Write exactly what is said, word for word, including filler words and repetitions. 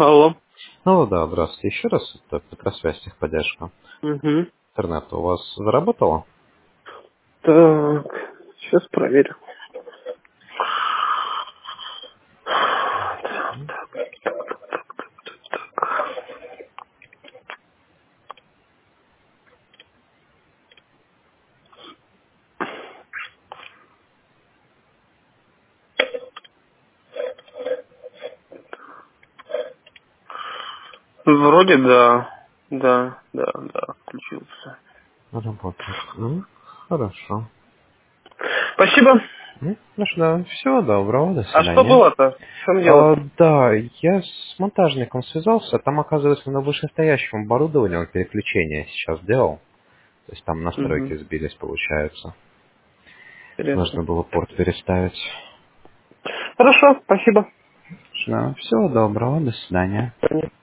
Алло. Ну да, здравствуйте. Еще раз, это как раз связь техподдержка. Угу. Интернет у вас заработало? Так, сейчас проверю. Вроде да. Да, да, да, включился. Работает. Ну, хорошо. Спасибо. Ну, ну что, да, всего доброго, до А что свидания. было-то? В чем А, дело-то? да, я с монтажником связался, там, оказывается, на вышестоящем оборудовании он переключение сейчас делал. То есть там Угу. настройки сбились, получается. Интересно. Нужно было порт переставить. Хорошо, спасибо. Да, всего доброго, до свидания.